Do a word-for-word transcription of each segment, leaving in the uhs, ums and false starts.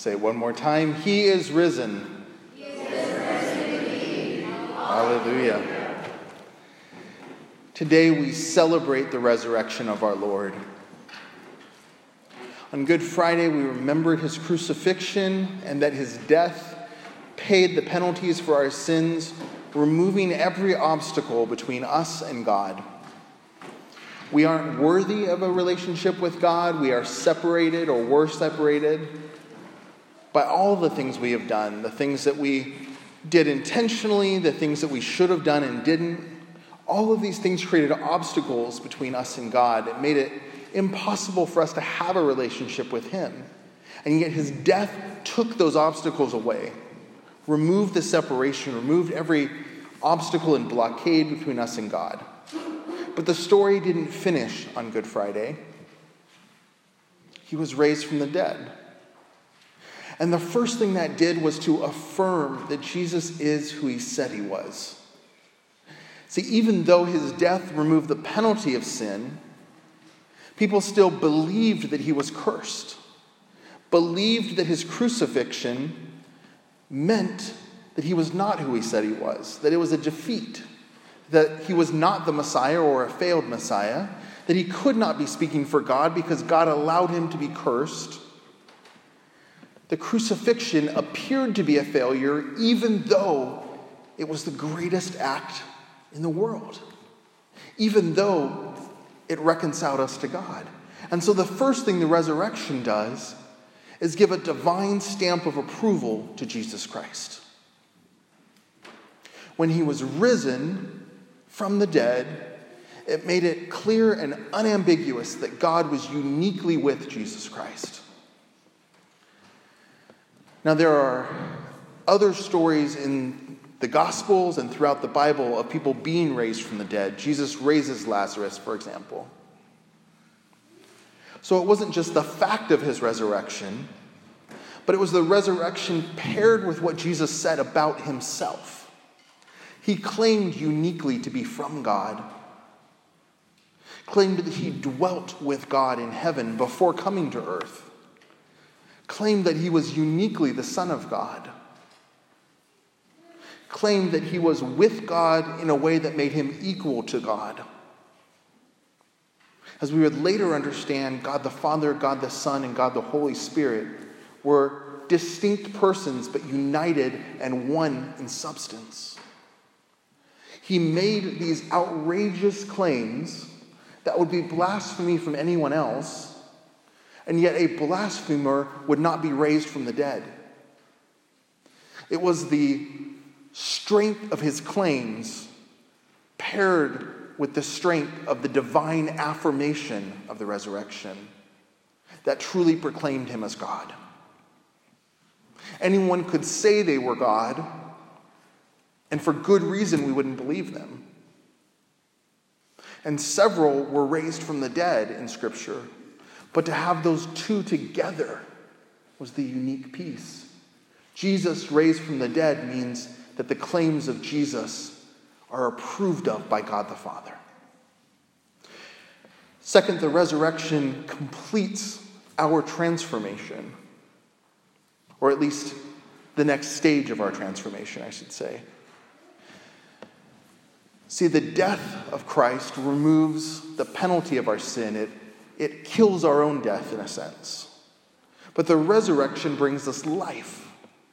say it one more time. He is risen. He is risen indeed. Hallelujah. Today we celebrate the resurrection of our Lord. On Good Friday, we remembered his crucifixion and that his death paid the penalties for our sins, removing every obstacle between us and God. We aren't worthy of a relationship with God. We are separated or were separated by all the things we have done, the things that we did intentionally, the things that we should have done and didn't. All of these things created obstacles between us and God. It made it impossible for us to have a relationship with him. And yet his death took those obstacles away, removed the separation, removed every obstacle and blockade between us and God. But the story didn't finish on Good Friday. He was raised from the dead. And the first thing that did was to affirm that Jesus is who he said he was. See, even though his death removed the penalty of sin, people still believed that he was cursed, believed that his crucifixion meant that he was not who he said he was, that it was a defeat, that he was not the Messiah or a failed Messiah, that he could not be speaking for God because God allowed him to be cursed. The crucifixion appeared to be a failure, even though it was the greatest act in the world, even though it reconciled us to God. And so the first thing the resurrection does is give a divine stamp of approval to Jesus Christ. When he was risen from the dead, it made it clear and unambiguous that God was uniquely with Jesus Christ. Now, there are other stories in the Gospels and throughout the Bible of people being raised from the dead. Jesus raises Lazarus, for example. So it wasn't just the fact of his resurrection, but it was the resurrection paired with what Jesus said about himself. He claimed uniquely to be from God, claimed that he dwelt with God in heaven before coming to earth, claimed that he was uniquely the Son of God, claimed that he was with God in a way that made him equal to God. As we would later understand, God the Father, God the Son, and God the Holy Spirit were distinct persons but united and one in substance. He made these outrageous claims that would be blasphemy from anyone else, and yet a blasphemer would not be raised from the dead. It was the strength of his claims paired with the strength of the divine affirmation of the resurrection that truly proclaimed him as God. Anyone could say they were God, and for good reason we wouldn't believe them. And several were raised from the dead in Scripture, but to have those two together was the unique piece. Jesus raised from the dead means that the claims of Jesus are approved of by God the Father. Second, the resurrection completes our transformation, or at least the next stage of our transformation, I should say. See, the death of Christ removes the penalty of our sin. It, it kills our own death, in a sense. But the resurrection brings us life.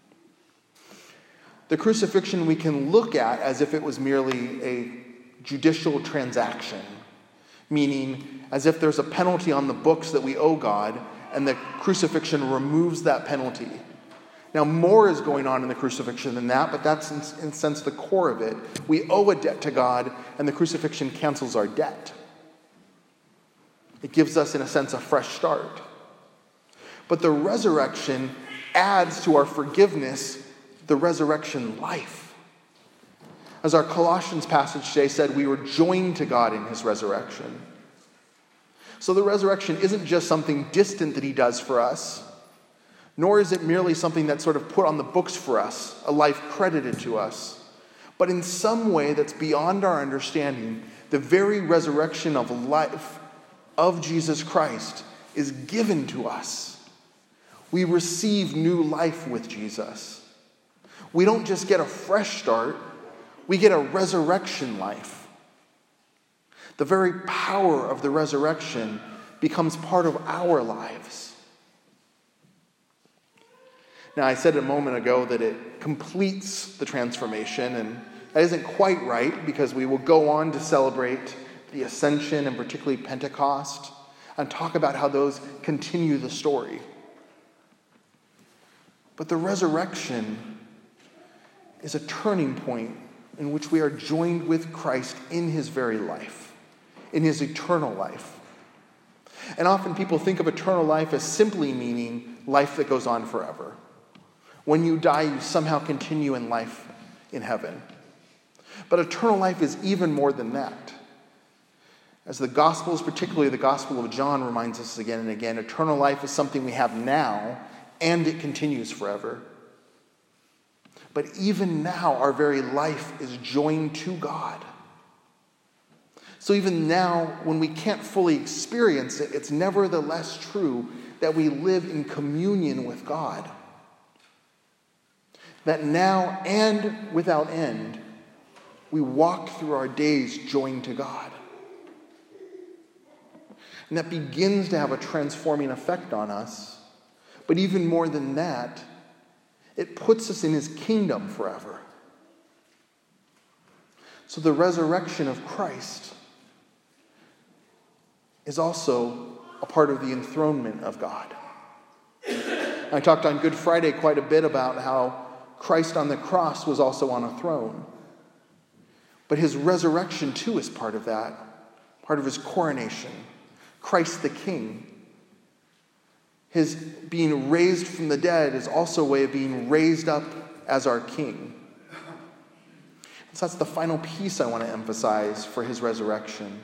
The crucifixion we can look at as if it was merely a judicial transaction, meaning as if there's a penalty on the books that we owe God, and the crucifixion removes that penalty. Now, more is going on in the crucifixion than that, but that's, in, in a sense, the core of it. We owe a debt to God, and the crucifixion cancels our debt. It gives us, in a sense, a fresh start. But the resurrection adds to our forgiveness the resurrection life. As our Colossians passage today said, we were joined to God in his resurrection. So the resurrection isn't just something distant that he does for us, nor is it merely something that's sort of put on the books for us, a life credited to us. But in some way that's beyond our understanding, the very resurrection of life of Jesus Christ is given to us. We receive new life with Jesus. We don't just get a fresh start, we get a resurrection life. The very power of the resurrection becomes part of our lives. Now, I said a moment ago that it completes the transformation, and that isn't quite right, because we will go on to celebrate the Ascension and particularly Pentecost and talk about how those continue the story. But the resurrection is a turning point in which we are joined with Christ in his very life, in his eternal life. And often people think of eternal life as simply meaning life that goes on forever. When you die, you somehow continue in life in heaven. But eternal life is even more than that. As the Gospels, particularly the Gospel of John, reminds us again and again, eternal life is something we have now, and it continues forever. But even now, our very life is joined to God. So even now, when we can't fully experience it, it's nevertheless true that we live in communion with God. That now and without end, we walk through our days joined to God. And that begins to have a transforming effect on us. But even more than that, it puts us in his kingdom forever. So the resurrection of Christ is also a part of the enthronement of God. I talked on Good Friday quite a bit about how Christ on the cross was also on a throne. But his resurrection too is part of that, part of his coronation. Christ the King. His being raised from the dead is also a way of being raised up as our King. So that's the final piece I want to emphasize for his resurrection.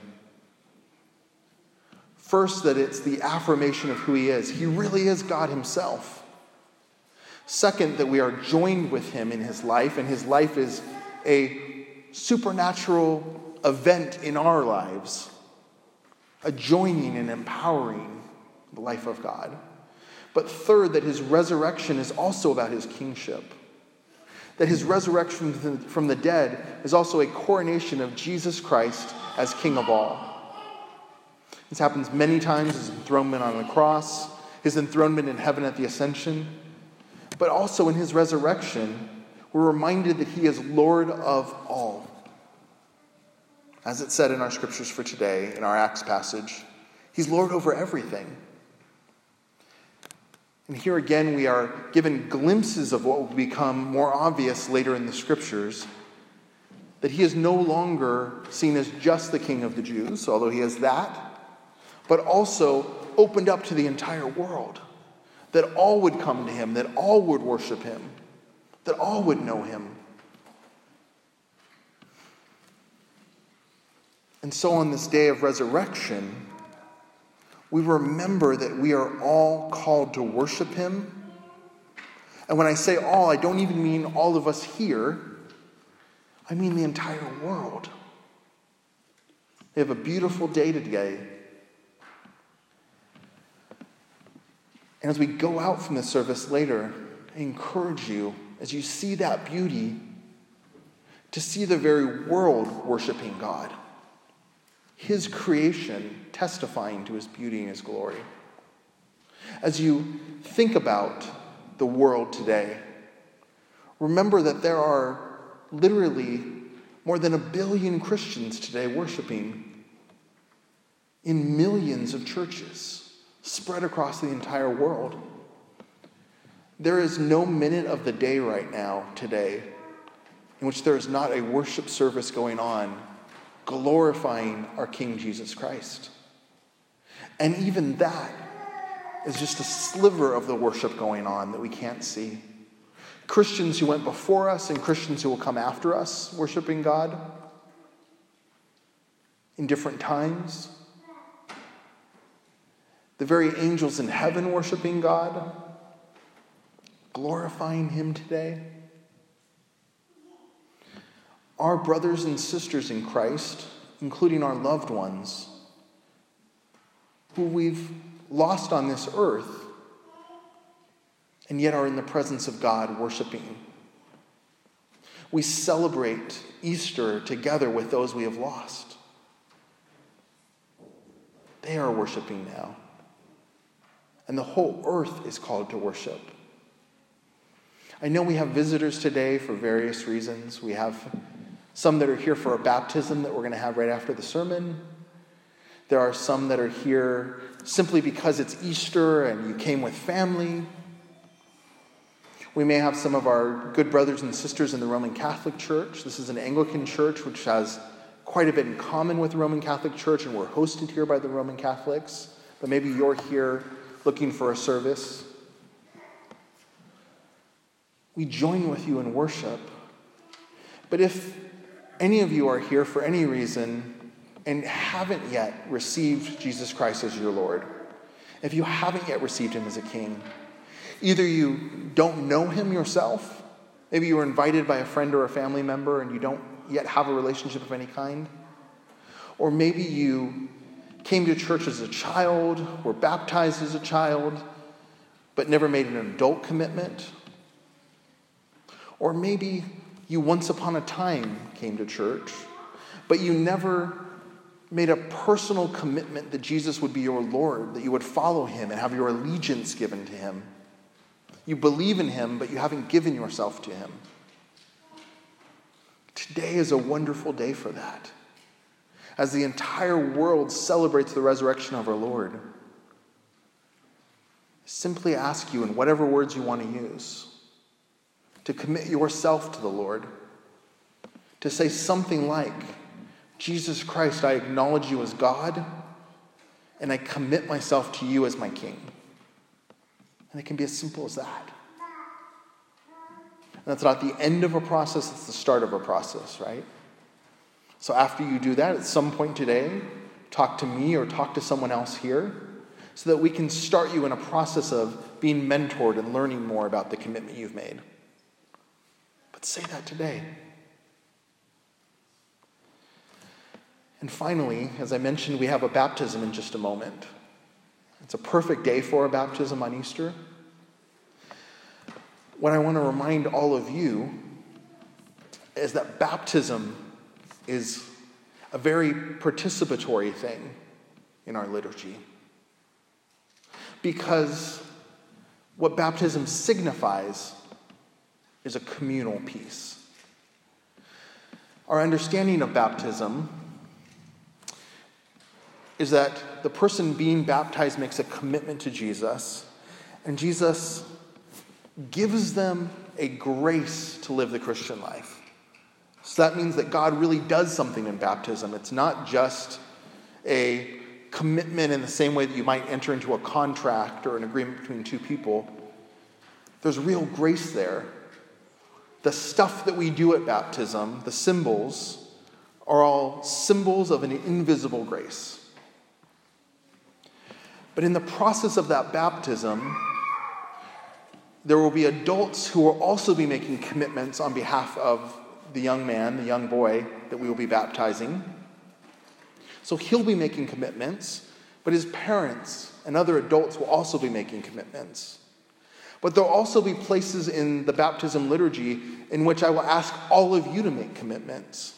First, that it's the affirmation of who he is. He really is God himself. Second, that we are joined with him in his life, and his life is a supernatural event in our lives, a joining and empowering the life of God. But third, that his resurrection is also about his kingship. That his resurrection from the dead is also a coronation of Jesus Christ as King of all. This happens many times, his enthronement on the cross, his enthronement in heaven at the ascension. But also in his resurrection, we're reminded that he is Lord of all. As it said in our scriptures for today, in our Acts passage, he's Lord over everything. And here again, we are given glimpses of what will become more obvious later in the scriptures, that he is no longer seen as just the King of the Jews, although he is that, but also opened up to the entire world, that all would come to him, that all would worship him, that all would know him. And so on this day of resurrection, we remember that we are all called to worship him. And when I say all, I don't even mean all of us here. I mean the entire world. We have a beautiful day today. And as we go out from this service later, I encourage you, as you see that beauty, to see the very world worshiping God. His creation testifying to his beauty and his glory. As you think about the world today, remember that there are literally more than a billion Christians today worshiping in millions of churches spread across the entire world. There is no minute of the day right now, today, in which there is not a worship service going on glorifying our King Jesus Christ. And even that is just a sliver of the worship going on that we can't see. Christians who went before us and Christians who will come after us worshiping God in different times. The very angels in heaven worshiping God, glorifying him today. Our brothers and sisters in Christ, including our loved ones, who we've lost on this earth, and yet are in the presence of God worshiping. We celebrate Easter together with those we have lost. They are worshiping now. And the whole earth is called to worship. I know we have visitors today for various reasons. We have some that are here for a baptism that we're going to have right after the sermon. There are some that are here simply because it's Easter and you came with family. We may have some of our good brothers and sisters in the Roman Catholic Church. This is an Anglican church which has quite a bit in common with the Roman Catholic Church, and we're hosted here by the Roman Catholics. But maybe you're here looking for a service. We join with you in worship. But if any of you are here for any reason and haven't yet received Jesus Christ as your Lord, if you haven't yet received him as a king, either you don't know him yourself, maybe you were invited by a friend or a family member and you don't yet have a relationship of any kind, or maybe you came to church as a child, were baptized as a child, but never made an adult commitment, or maybe you once upon a time came to church, but you never made a personal commitment that Jesus would be your Lord, that you would follow him and have your allegiance given to him. You believe in him, but you haven't given yourself to him. Today is a wonderful day for that. As the entire world celebrates the resurrection of our Lord, I simply ask you, in whatever words you want to use, to commit yourself to the Lord, to say something like, Jesus Christ, I acknowledge you as God, and I commit myself to you as my King. And it can be as simple as that. And that's not the end of a process, it's the start of a process, right? So after you do that, at some point today, talk to me or talk to someone else here so that we can start you in a process of being mentored and learning more about the commitment you've made. But say that today. And finally, as I mentioned, we have a baptism in just a moment. It's a perfect day for a baptism on Easter. What I want to remind all of you is that baptism is a very participatory thing in our liturgy. Because what baptism signifies is a communal piece. Our understanding of baptism is that the person being baptized makes a commitment to Jesus, and Jesus gives them a grace to live the Christian life. So that means that God really does something in baptism. It's not just a commitment in the same way that you might enter into a contract or an agreement between two people. There's real grace there. The stuff that we do at baptism, the symbols, are all symbols of an invisible grace. But in the process of that baptism, there will be adults who will also be making commitments on behalf of the young man, the young boy that we will be baptizing. So he'll be making commitments, but his parents and other adults will also be making commitments. But there'll also be places in the baptism liturgy in which I will ask all of you to make commitments.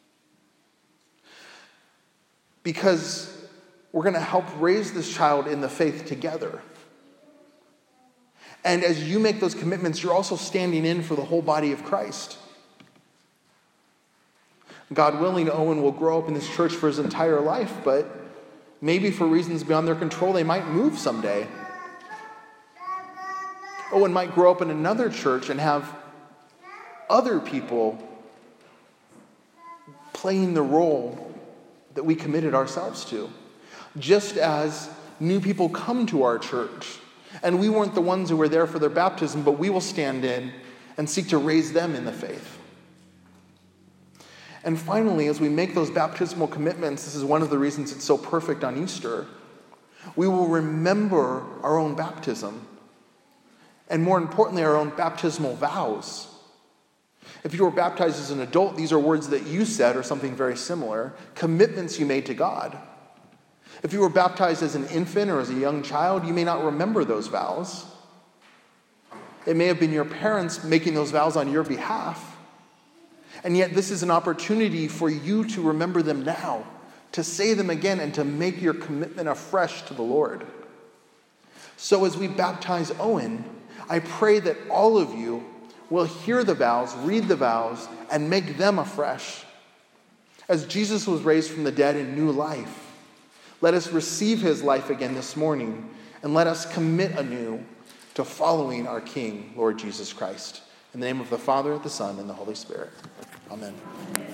Because we're going to help raise this child in the faith together. And as you make those commitments, you're also standing in for the whole body of Christ. God willing, Owen will grow up in this church for his entire life, but maybe for reasons beyond their control, they might move someday. Owen might grow up in another church and have other people playing the role that we committed ourselves to. Just as new people come to our church, and we weren't the ones who were there for their baptism, but we will stand in and seek to raise them in the faith. And finally, as we make those baptismal commitments, this is one of the reasons it's so perfect on Easter, we will remember our own baptism. And more importantly, our own baptismal vows. If you were baptized as an adult, these are words that you said or something very similar, commitments you made to God. If you were baptized as an infant or as a young child, you may not remember those vows. It may have been your parents making those vows on your behalf. And yet this is an opportunity for you to remember them now, to say them again, and to make your commitment afresh to the Lord. So as we baptize Owen, I pray that all of you will hear the vows, read the vows, and make them afresh. As Jesus was raised from the dead in new life, let us receive his life again this morning, and let us commit anew to following our King, Lord Jesus Christ. In the name of the Father, the Son, and the Holy Spirit. Amen.